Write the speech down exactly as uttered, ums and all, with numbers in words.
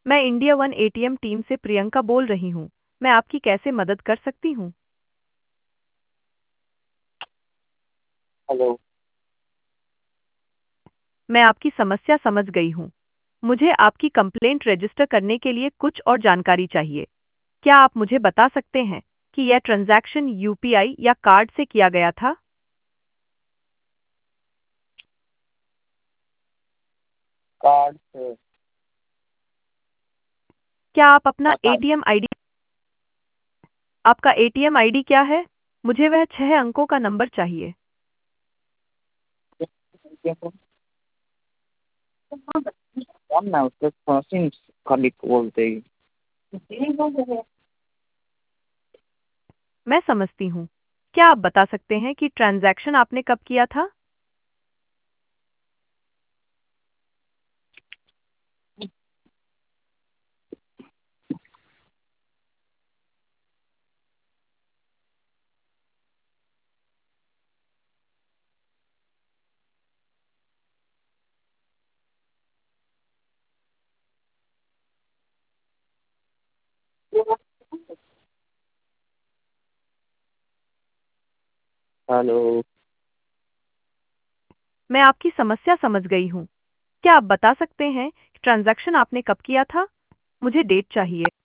मैं India one ATM team से प्रियंका बोल रही हूँ। मैं आपकी कैसे मदद कर सकती हूँ? हेलो। मैं आपकी समस्या समझ गई हूँ। मुझे आपकी कंप्लेंट रजिस्टर करने के लिए कुछ और जानकारी चाहिए। क्या आप मुझे बता सकते हैं कि यह ट्रांजैक्शन यूपीआई या कार्ड से किया गया था? कार्ड से। क्या आप अपना हाँ, कार्ड। एटीएम आईडी आपका एटीएम आईडी क्या है? मुझे वह छह अंकों का नंबर चाहिए। कौन ना उसके मशीन खाली बोलते ही। मैं समझती हूँ। क्या आप बता सकते हैं कि ट्रांजैक्शन आपने कब किया था? हेलो। मैं आपकी समस्या समझ गई हूँ। क्या आप बता सकते हैं कि ट्रांजैक्शन आपने कब किया था? मुझे डेट चाहिए।